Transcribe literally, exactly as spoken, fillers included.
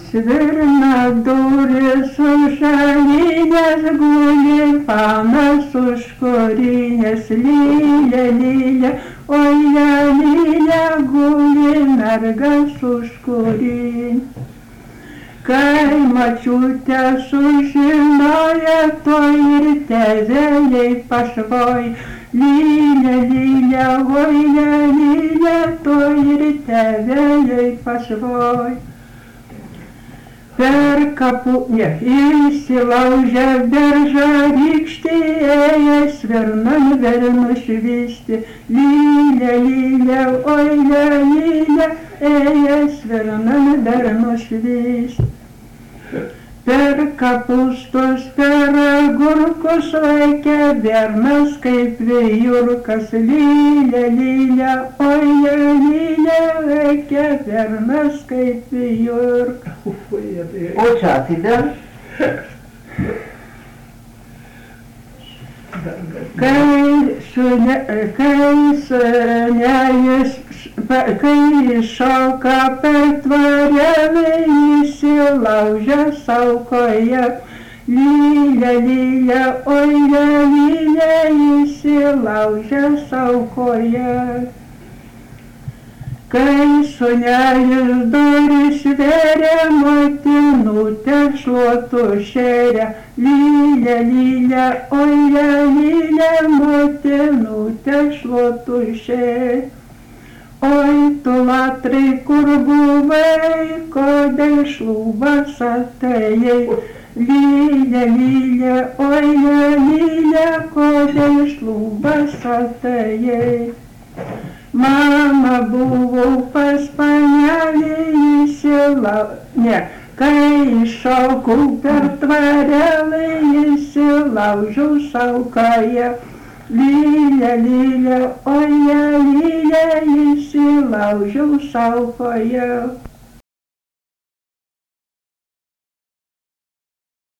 Svirna durys užalinės guli, panas užkorinės, lylė, lylė, oi, lylė guli, mergas užkorin. Kai mačiutė sužinoja, to ir tėveliai pašvoj, lylė, lylė, oi, lylė, to ir tėveliai pašvoj. Per kapų, ne, įsilaužę beržą rykštį, ėjęs svirnan velnu švysti, lylė, lylė, oi, lylė, ėjęs svirnan velnu švysti. Per kapustus, per agurkus laikė bernas kaip vijurkas, lylė, lylė, oi, lylė, laikė bernas kaip vijurkas. O ce ați de? Kai senėjus, kai iššoka per tvarelį, įsilaužia saukoje, lylė, lylė, oi, lylė, įsilaužia saukoje. Kai sūnelis duris vėrė, motinutė šluotų šėrė, lylė, lylė, oi, lylė, motinutė šluotų šėrė. Oi, tu latrai, kur buvai, kodėl šlubas atėjai, lylė, lylė, oi, lylė, kodėl šlubas atėjai. Mama buvo pas panelį įsilau... Ne, kai iššokau per tvarelį, įsilaužiau saukoje. Lylė, lylė, oi, lylė, įsilaužiau saukoje.